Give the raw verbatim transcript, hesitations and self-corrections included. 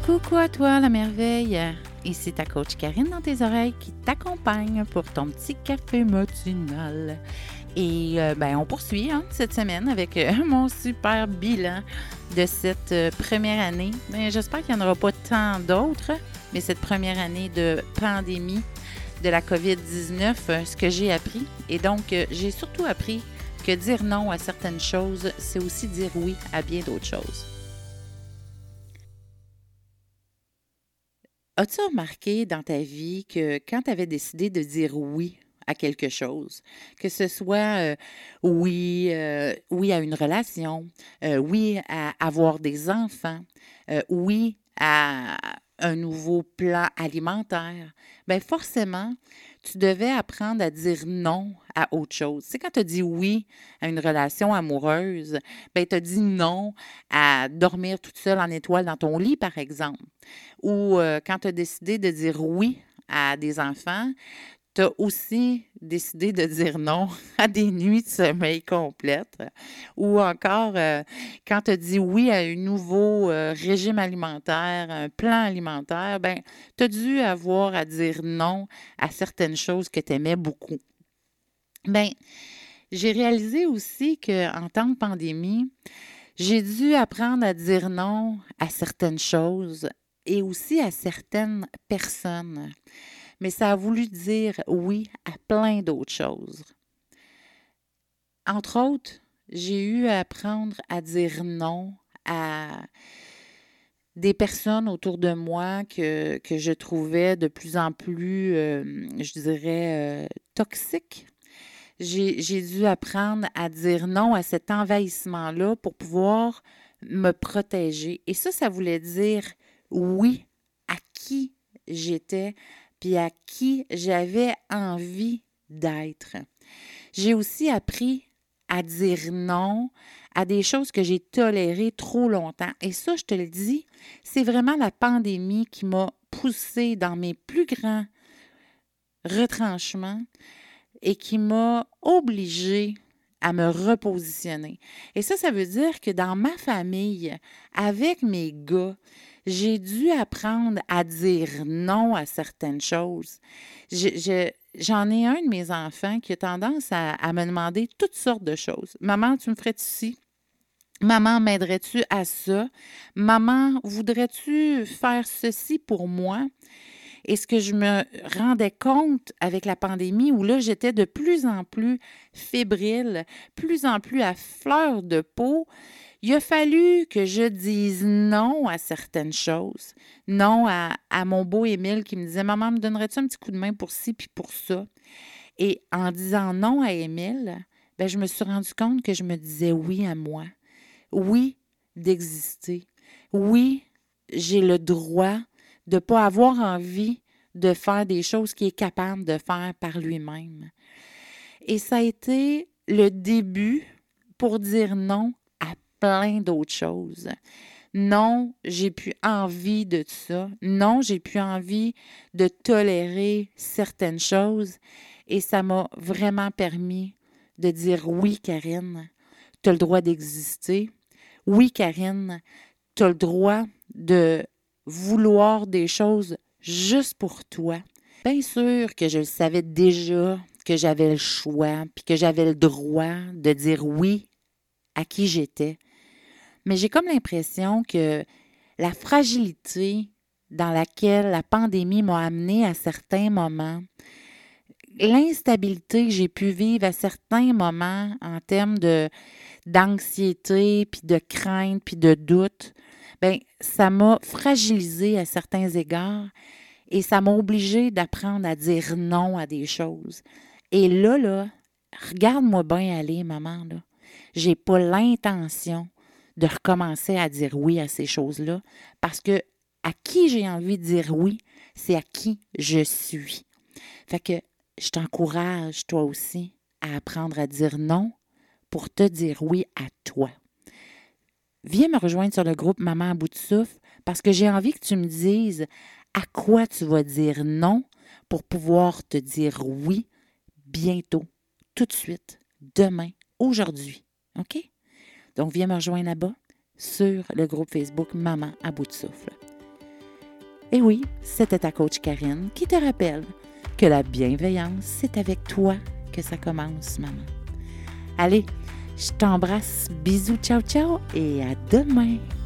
Coucou à toi la merveille, ici ta coach Karine dans tes oreilles qui t'accompagne pour ton petit café matinal. Et euh, ben on poursuit hein, cette semaine avec euh, mon super bilan de cette euh, première année. Ben, j'espère qu'il n'y en aura pas tant d'autres, mais cette première année de pandémie de la covid dix-neuf, euh, ce que j'ai appris. Et donc, euh, j'ai surtout appris que dire non à certaines choses, c'est aussi dire oui à bien d'autres choses. As-tu remarqué dans ta vie que quand tu avais décidé de dire oui à quelque chose, que ce soit euh, oui, euh, oui à une relation, euh, oui à avoir des enfants, euh, oui à un nouveau plan alimentaire, bien forcément, tu devais apprendre à dire non à autre chose. Tu sais, quand tu as dit oui à une relation amoureuse, bien, tu as dit non à dormir toute seule en étoile dans ton lit, par exemple. Ou euh, quand tu as décidé de dire oui à des enfants, tu as aussi décidé de dire non à des nuits de sommeil complètes. Ou encore, euh, quand tu as dit oui à un nouveau euh, régime alimentaire, un plan alimentaire, ben, tu as dû avoir à dire non à certaines choses que tu aimais beaucoup. Bien, j'ai réalisé aussi qu'en temps de pandémie, j'ai dû apprendre à dire non à certaines choses et aussi à certaines personnes. Mais ça a voulu dire oui à plein d'autres choses. Entre autres, j'ai eu à apprendre à dire non à des personnes autour de moi que, que je trouvais de plus en plus, euh, je dirais, euh, toxiques. J'ai, j'ai dû apprendre à dire non à cet envahissement-là pour pouvoir me protéger. Et ça, ça voulait dire oui à qui j'étais, puis à qui j'avais envie d'être. J'ai aussi appris à dire non à des choses que j'ai tolérées trop longtemps. Et ça, je te le dis, c'est vraiment la pandémie qui m'a poussée dans mes plus grands retranchements et qui m'a obligée à me repositionner. Et ça, ça veut dire que dans ma famille, avec mes gars, j'ai dû apprendre à dire non à certaines choses. Je, je, j'en ai un de mes enfants qui a tendance à, à me demander toutes sortes de choses. Maman, tu me ferais-tu ci? Maman, m'aiderais-tu à ça? Maman, voudrais-tu faire ceci pour moi? Et ce que je me rendais compte avec la pandémie, où là, j'étais de plus en plus fébrile, plus en plus à fleur de peau, il a fallu que je dise non à certaines choses. Non à, à mon beau Émile qui me disait « Maman, me donnerais-tu un petit coup de main pour ci puis pour ça? » Et en disant non à Émile, ben, je me suis rendu compte que je me disais oui à moi. Oui, d'exister. Oui, j'ai le droit de ne pas avoir envie de faire des choses qu'il est capable de faire par lui-même. Et ça a été le début pour dire non à plein d'autres choses. Non, j'ai plus envie de ça. Non, j'ai plus envie de tolérer certaines choses. Et ça m'a vraiment permis de dire oui, Karine, tu as le droit d'exister. Oui, Karine, tu as le droit de vouloir des choses juste pour toi. Bien sûr que je le savais déjà, que j'avais le choix, puis que j'avais le droit de dire oui à qui j'étais. Mais j'ai comme l'impression que la fragilité dans laquelle la pandémie m'a amenée à certains moments, l'instabilité que j'ai pu vivre à certains moments en termes de, d'anxiété, puis de crainte, puis de doute, bien, ça m'a fragilisée à certains égards et ça m'a obligée d'apprendre à dire non à des choses. Et là, là, regarde-moi bien aller, maman, là. J'ai pas l'intention de recommencer à dire oui à ces choses-là parce que à qui j'ai envie de dire oui, c'est à qui je suis. Fait que je t'encourage, toi aussi, à apprendre à dire non pour te dire oui à toi. Viens me rejoindre sur le groupe Maman à bout de souffle parce que j'ai envie que tu me dises à quoi tu vas dire non pour pouvoir te dire oui bientôt, tout de suite, demain, aujourd'hui. OK? Donc, viens me rejoindre là-bas sur le groupe Facebook Maman à bout de souffle. Et oui, c'était ta coach Karine qui te rappelle que la bienveillance, c'est avec toi que ça commence, maman. Allez, je t'embrasse, bisous, ciao, ciao et à demain!